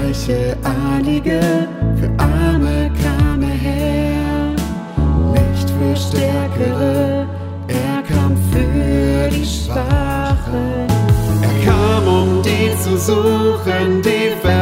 Reiche, Adlige, für Arme kam er her. Nicht für Stärkere, er kam für die Schwachen. Er kam, um die zu suchen, die